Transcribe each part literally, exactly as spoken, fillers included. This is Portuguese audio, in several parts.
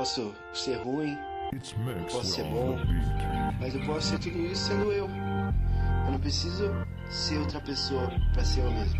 posso ser ruim, eu posso ser bom, mas eu posso ser tudo isso sendo eu. Eu não preciso ser outra pessoa pra ser eu mesmo.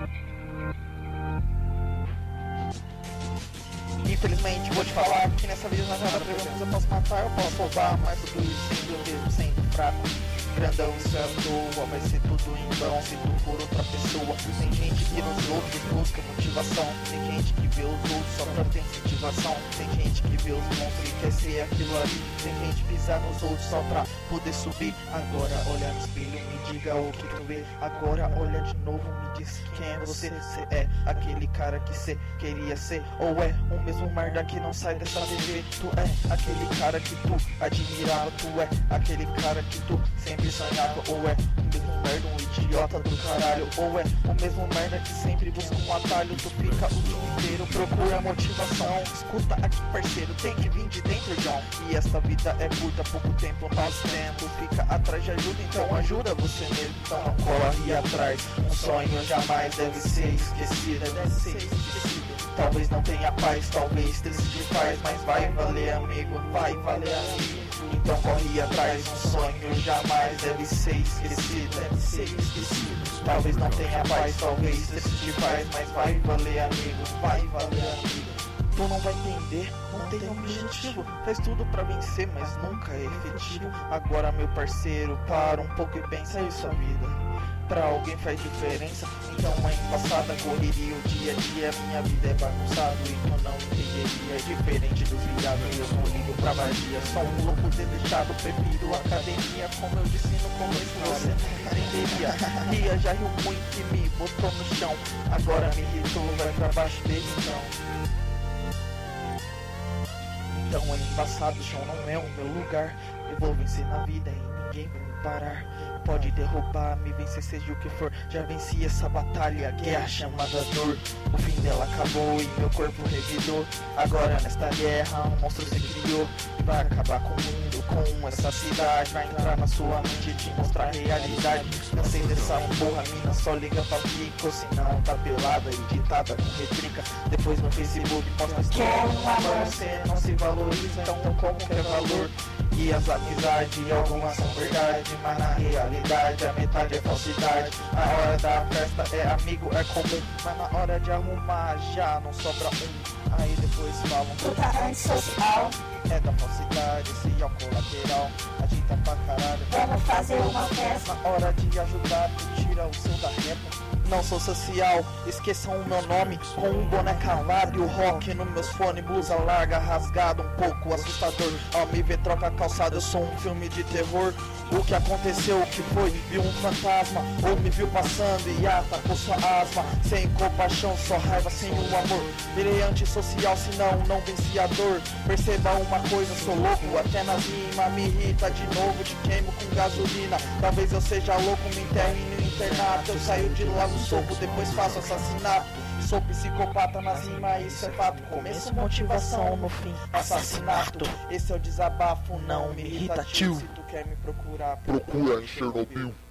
Infelizmente vou te falar que nessa vida nós nada prevemos. Eu posso matar, eu posso roubar, mas tudo isso sempre eu mesmo sendo fraco. Grandão, isso é à toa, vai ser tudo em vão se tu for outra pessoa. Tem gente que nos outros busca motivação, tem gente que vê os outros só pra ter incentivação, tem gente que vê os monstros e quer ser aquilo ali, tem gente que pisar nos outros só pra poder subir. Agora olha no espelho, me diga o que tu vê. Agora olha de novo, me diz quem é você. Cê é aquele cara que cê queria ser, ou é o mesmo merda que não sai dessa T V? Tu é aquele cara que tu admirava, tu é aquele cara que tu sempre sonhava, ou é o mesmo merda, um idiota do caralho, ou é o mesmo merda que sempre busca um atalho. Tu fica o dia inteiro, procura motivação. Escuta aqui, parceiro, tem que vir de dentro, John. E essa vida é curta, pouco tempo nós temos. Fica atrás de ajuda, então ajuda você mesmo. Então não corre atrás, um sonho jamais deve ser esquecido, deve ser esquecido. Talvez não tenha paz, talvez triste de paz, mas vai valer, amigo, vai valer, amigo. Então corre atrás, um sonho jamais deve ser esquecido, deve ser esquecido. Talvez não tenha paz, talvez triste de paz, mas vai valer, amigo, vai valer, amigo. Tu não vai entender, não tem objetivo, faz tudo pra vencer, mas nunca é efetivo. Agora meu parceiro, para um pouco e pensa em sua vida. Pra alguém faz diferença, então é embaçada, correria o dia a dia, minha vida é bagunçada e tu não entenderia. É diferente dos viados, eu não ligo pra magia, só um louco desleixado, prefiro academia. Como eu disse no começo, você não entenderia. Ria já riu muito e me botou no chão, agora me irritou, vai pra baixo dele então. Então é embaçado, chão não é o meu lugar. Eu vou vencer na vida e ninguém vai me parar. Pode derrubar, me vencer seja o que for. Já venci essa batalha, guerra chamada dor. O fim dela acabou e meu corpo revidou. Agora nesta guerra um monstro se criou e vai acabar com o mundo, com essa cidade. Vai entrar na sua mente e te mostrar a realidade. Cansei dessa porra, mina só liga pra pico. Se não tá pelada, editada com retrica. Depois no Facebook posta que é um amor. Você não se valoriza, então como que é valor? E as amizades, algumas são verdade, mas na realidade a metade é falsidade. Na hora da festa é amigo, é comum, mas na hora de arrumar já não sobra um. Aí depois falam puta antissocial, é da falsidade, esse é o colateral. Agita pra caralho, vamos fazer uma festa. Na hora de ajudar, tu tira o seu da reta. Não sou social, esqueçam o meu nome. Com um boné calado e o rock no meus fones. Blusa larga, rasgado, um pouco assustador. Ao me ver troca calçada, eu sou um filme de terror. O que aconteceu, o que foi? Viu um fantasma, ou me viu passando e atacou sua asma. Sem compaixão, só raiva, sem o amor. Virei antissocial, senão não venci a dor. Perceba uma coisa, sou louco, até nas rimas. Me irrita de novo, te queimo com gasolina. Talvez eu seja louco, me enterre no internato. Eu saio de lá no soco, depois faço assassinato. Sou psicopata nas rimas, isso é fato. Começo, motivação, no fim, assassinato. Esse é o desabafo, não me irrita, tio. Se tu quer me procurar, procura em Chernobyl.